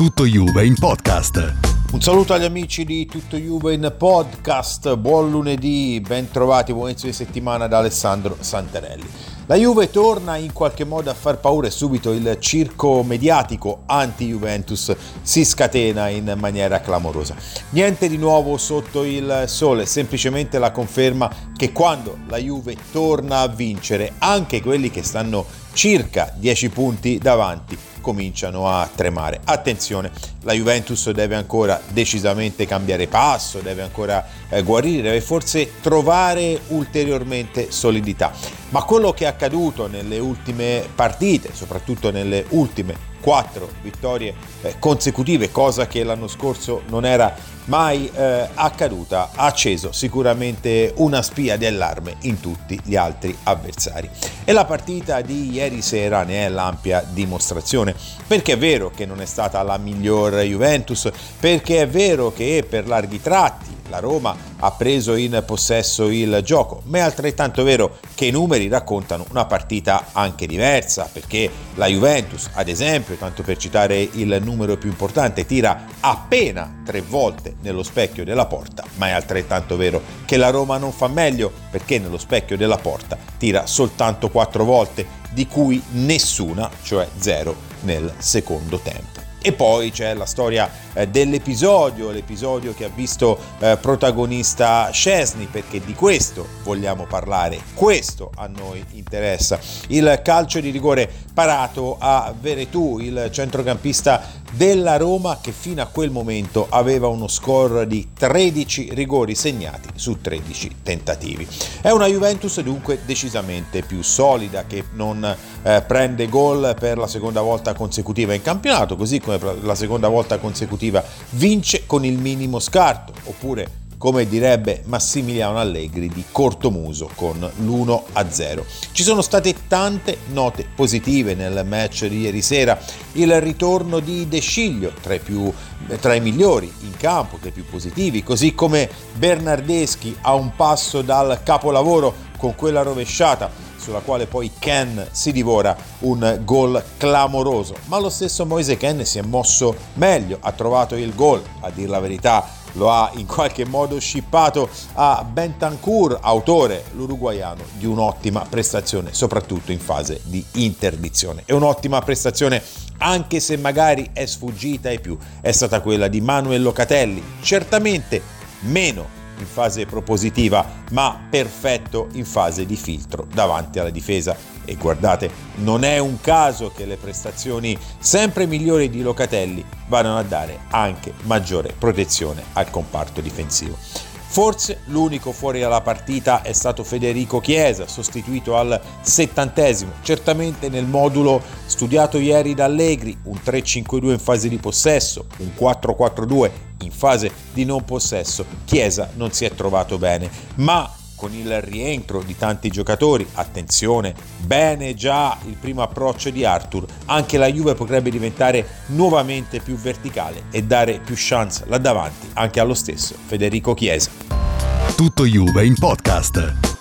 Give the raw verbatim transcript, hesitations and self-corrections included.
Tutto Juve in podcast. Un saluto agli amici di Tutto Juve in podcast, buon lunedì, ben trovati, buon inizio di settimana da Alessandro Santarelli. La Juve torna in qualche modo a far paura e subito il circo mediatico anti-Juventus si scatena in maniera clamorosa. Niente di nuovo sotto il sole, semplicemente la conferma che quando la Juve torna a vincere, anche quelli che stanno circa dieci punti davanti cominciano a tremare. Attenzione, la Juventus deve ancora decisamente cambiare passo, deve ancora eh, guarire, deve forse trovare ulteriormente solidità. Ma quello che è accaduto nelle ultime partite, soprattutto nelle ultime quattro vittorie eh, consecutive, cosa che l'anno scorso non era mai eh, accaduta, ha acceso sicuramente una spia di allarme in tutti gli altri avversari. E la partita di ieri sera ne è l'ampia dimostrazione, perché è vero che non è stata la miglior Juventus, perché è vero che per larghi tratti la Roma ha preso in possesso il gioco, ma è altrettanto vero che i numeri raccontano una partita anche diversa, perché la Juventus, ad esempio, tanto per citare il numero più importante, tira appena tre volte nello specchio della porta, ma è altrettanto vero che la Roma non fa meglio, perché nello specchio della porta tira soltanto quattro volte, di cui nessuna, cioè zero, nel secondo tempo. E poi c'è la storia eh, dell'episodio, l'episodio che ha visto eh, protagonista Szczęsny, perché di questo vogliamo parlare, questo a noi interessa. Il calcio di rigore parato a Veretout, il centrocampista della Roma che fino a quel momento aveva uno score di tredici rigori segnati su tredici tentativi. È una Juventus dunque decisamente più solida, che non eh, prende gol per la seconda volta consecutiva in campionato, così come per la seconda volta consecutiva vince con il minimo scarto, oppure come direbbe Massimiliano Allegri, di cortomuso con l'uno a zero. Ci sono state tante note positive nel match di ieri sera: il ritorno di De Sciglio, tra i, più, tra i migliori in campo, tra i più positivi, così come Bernardeschi a un passo dal capolavoro con quella rovesciata sulla quale poi Ken si divora un gol clamoroso, ma lo stesso Moise Kean si è mosso meglio, ha trovato il gol, a dir la verità lo ha in qualche modo shippato a Bentancur, autore, l'uruguaiano, di un'ottima prestazione, soprattutto in fase di interdizione. E un'ottima prestazione, anche se magari è sfuggita ai più, è stata quella di Manuel Locatelli, certamente meno in fase propositiva, ma perfetto in fase di filtro davanti alla difesa. E guardate, non è un caso che le prestazioni sempre migliori di Locatelli vadano a dare anche maggiore protezione al comparto difensivo. Forse l'unico fuori dalla partita è stato Federico Chiesa, sostituito al settantesimo, certamente nel modulo studiato ieri da Allegri, un tre cinque due in fase di possesso, un quattro quattro due in fase di non possesso. Chiesa non si è trovato bene, ma con il rientro di tanti giocatori, attenzione, bene già il primo approccio di Arthur, anche la Juve potrebbe diventare nuovamente più verticale e dare più chance là davanti anche allo stesso Federico Chiesa. Tutto Juve in podcast.